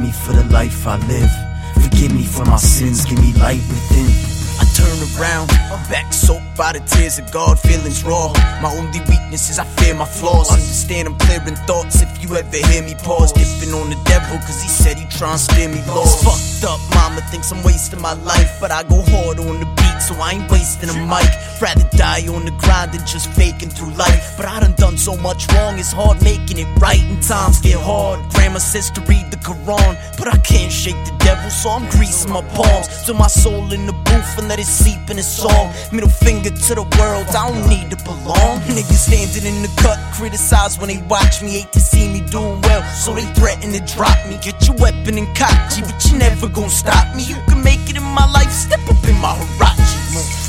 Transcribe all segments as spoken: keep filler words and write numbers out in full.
me for the life I live. Forgive me for my sins, give me light within. I turn around, back soaked by the tears of God, feelings raw. My only weakness is I fear my flaws. Understand I'm clearing thoughts if you ever hear me pause. Dipping on the devil cause he said he tryna steer me lost. Fucked up, mama thinks I'm wasting my life, but I go hard on the beat so I ain't wasting a mic. Rather die on the grind than just faking through life. But I done done so much wrong, it's hard making it right. And times get hard, grandma says to read the Quran, but I can't shake the devil so I'm greasing my palms. To my soul in the booth and let it seep in a song. Middle finger to the world, I don't need to belong. Niggas standing in the cut, criticize when they watch me. Hate to see me doing well, so they threaten to drop me. Get your weapon and cock, G, but you never gon' stop me. You can make it in my life, step up in my Huarachi.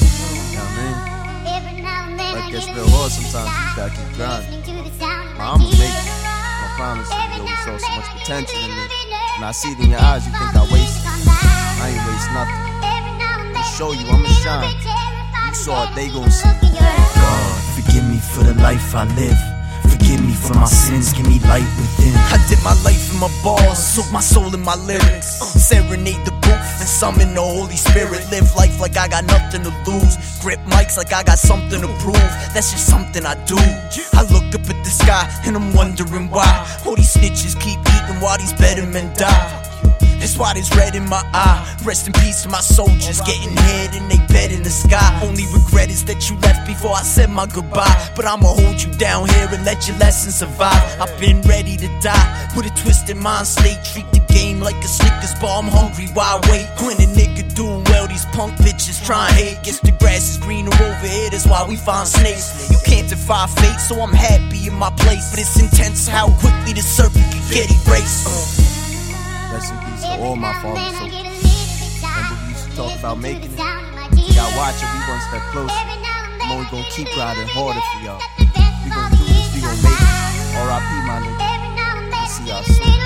Life gets real hard sometimes, you gotta keep grinding. I'ma make it. I promise you, yo, you saw so much potential in me. When I see it in your eyes, you think I waste it. I ain't waste nothing. I'ma show you, I'ma shine. You saw it, they gon' see it. God, forgive me for the life I live. Forgive me for my sins, give me light within. I did my life in my bars, soak my soul in my lyrics. Serenade the booth and summon the Holy Spirit. Live life like I got nothing to lose. Grip mics like I got something to prove. That's just something I do. I look up at the sky and I'm wondering why all these snitches keep eating while these better men die. That's why there's red in my eye. Rest in peace to my soldiers, getting hit in they bed in the sky. Only regret is that you left before I said my goodbye. But I'ma hold you down here and let your lesson survive. I've been ready to die with a twisted mind state. Treat the game like a Snickers bar, I'm hungry, why wait? When a nigga doing well, these punk bitches try and hate. Guess the grass is greener over here, that's why we find snakes. You can't defy fate, so I'm happy in my place. But it's intense how quickly the serpent can get erased. uh. Rest in peace to all my fathers. So remember we used to talk about making it. Y'all watch it, we one step closer. I'm only gonna keep grinding harder for y'all. We gon' do this, we gon' make it. R I P my nigga. We'll see y'all soon.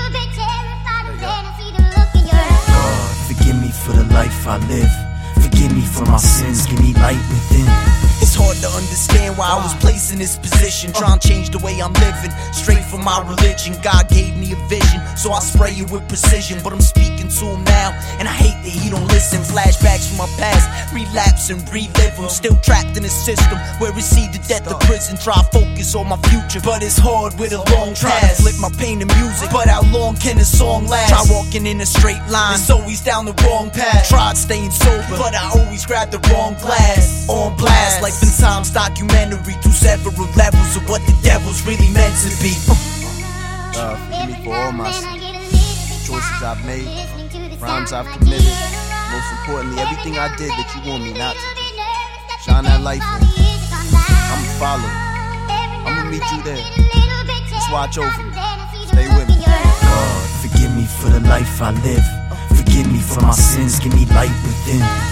God, forgive me for the life I live. Forgive me for my sins, give me light within. It's hard to understand why I was placed in this position, trying to change the way I'm living, straight from my religion. God gave me a vision, so I spray it with precision. But I'm speaking to him now, and I hate that he don't listen. Flashbacks from my past, relapse and relive them. Still trapped in a system where it's either death or prison. Try to focus on my future, but it's hard with a long past. Flip my pain to music, but how long can a song last? Try walking in a straight line, it's always down the wrong path. Tried staying sober, but I always grab the wrong glass. On blast, like in Times documentary, to several levels of what the devil's really meant to be. Uh, forgive me for all my sins, choices I've made, crimes I've committed. Most importantly, everything I did that you want me not to do. Shine that light for me. I'ma follow. I'ma meet you there. Just watch over me. Stay with me. God, forgive me for the life I live. Forgive me for my sins, give me light within.